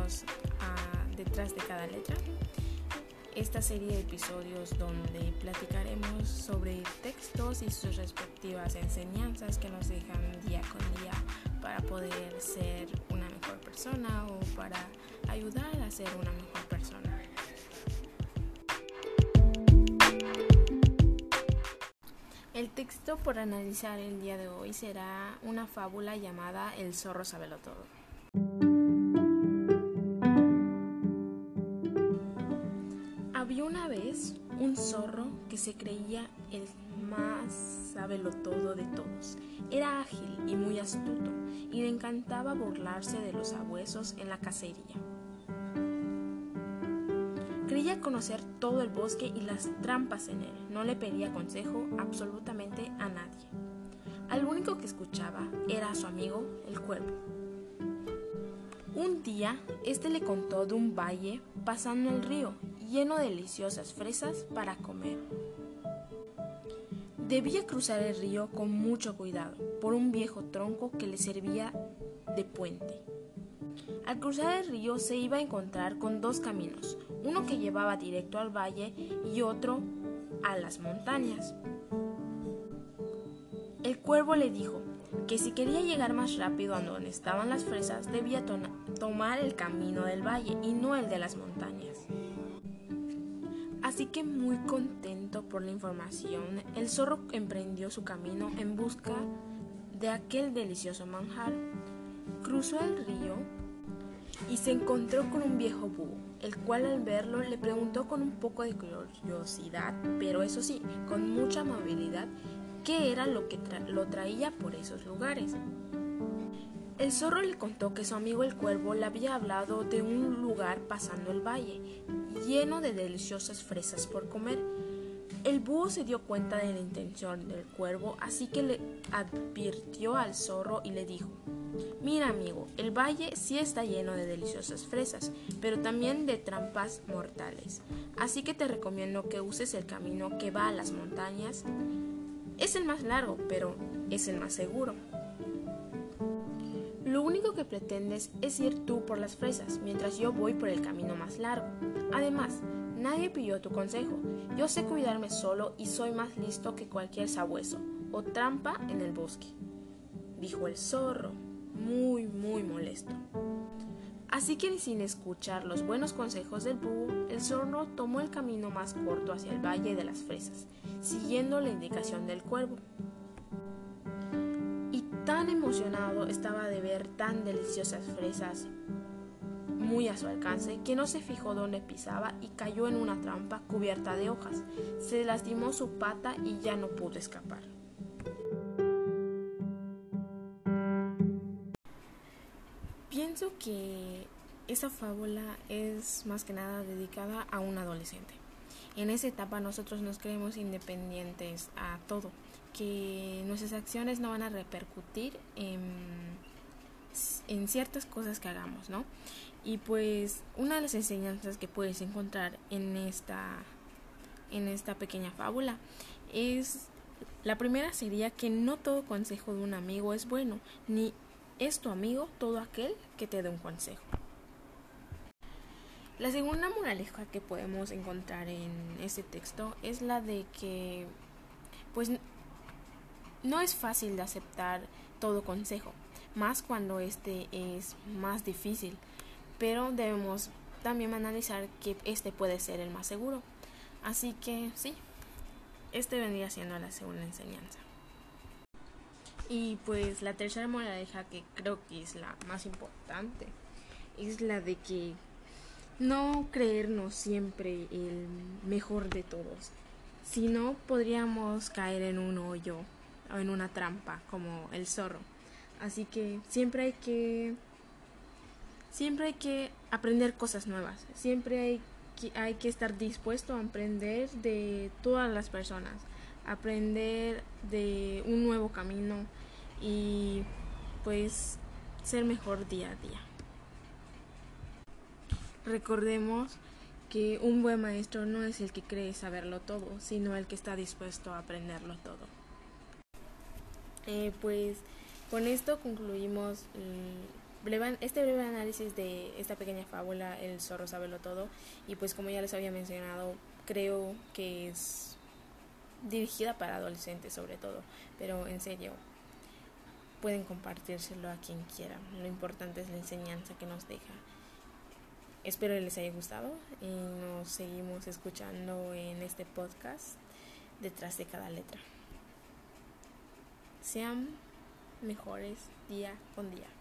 acompañarnos detrás de cada letra. Esta serie de episodios donde platicaremos sobre textos y sus respectivas enseñanzas que nos dejan día con día para poder ser una mejor persona o para ayudar a ser una mejor persona. El texto por analizar el día de hoy será una fábula llamada El zorro sábelo todo. Había una vez un zorro que se creía el más sabelotodo de todos. Era ágil y muy astuto y le encantaba burlarse de los sabuesos en la cacería. Creía conocer todo el bosque y las trampas en él. No le pedía consejo absolutamente a nadie. Al único que escuchaba era a su amigo, el cuervo. Un día, este le contó de un valle pasando el río, lleno de deliciosas fresas para comer. Debía cruzar el río con mucho cuidado, por un viejo tronco que le servía de puente. Al cruzar el río se iba a encontrar con dos caminos, uno que llevaba directo al valle y otro a las montañas. El cuervo le dijo que si quería llegar más rápido a donde estaban las fresas, debía tomar el camino del valle y no el de las montañas. Así que, muy contento por la información, el zorro emprendió su camino en busca de aquel delicioso manjar. Cruzó el río y se encontró con un viejo búho, el cual al verlo le preguntó con un poco de curiosidad, pero eso sí, con mucha amabilidad, qué era lo que lo traía por esos lugares. El zorro le contó que su amigo el cuervo le había hablado de un lugar pasando el valle, lleno de deliciosas fresas por comer. El búho se dio cuenta de la intención del cuervo, así que le advirtió al zorro y le dijo: «Mira, amigo, el valle sí está lleno de deliciosas fresas, pero también de trampas mortales. Así que te recomiendo que uses el camino que va a las montañas. Es el más largo, pero es el más seguro. Lo único que pretendes es ir tú por las fresas, mientras yo voy por el camino más largo. Además, nadie pidió tu consejo. Yo sé cuidarme solo y soy más listo que cualquier sabueso o trampa en el bosque», dijo el zorro, muy molesto. Así que, sin escuchar los buenos consejos del búho, el zorro tomó el camino más corto hacia el valle de las fresas, siguiendo la indicación del cuervo. Y tan emocionado estaba de ver tan deliciosas fresas muy a su alcance, que no se fijó dónde pisaba y cayó en una trampa cubierta de hojas. Se lastimó su pata y ya no pudo escapar. Pienso que esa fábula es más que nada dedicada a un adolescente. En esa etapa nosotros nos creemos independientes a todo, que nuestras acciones no van a repercutir en ciertas cosas que hagamos, ¿no? Y pues una de las enseñanzas que puedes encontrar en esta pequeña fábula es, la primera sería que no todo consejo de un amigo es bueno, ni es tu amigo todo aquel que te dé un consejo. La segunda moraleja que podemos encontrar en este texto es la de que pues no es fácil de aceptar todo consejo, más cuando este es más difícil, pero debemos también analizar que este puede ser el más seguro. Así que sí, este vendría siendo la segunda enseñanza. Y pues la tercera moraleja, que creo que es la más importante, es la de que no creernos siempre el mejor de todos, si no podríamos caer en un hoyo o en una trampa como el zorro. Así que siempre hay que aprender cosas nuevas, siempre hay que estar dispuesto a aprender de todas las personas, aprender de un nuevo camino y pues ser mejor día a día. Recordemos que un buen maestro no es el que cree saberlo todo, sino el que está dispuesto a aprenderlo todo. Pues con esto concluimos este breve análisis de esta pequeña fábula, El zorro sabelo todo. Y pues como ya les había mencionado, creo que es dirigida para adolescentes sobre todo, pero en serio, pueden compartírselo a quien quiera. Lo importante es la enseñanza que nos deja. Espero que les haya gustado y nos seguimos escuchando en este podcast detrás de cada letra. Sean mejores día con día.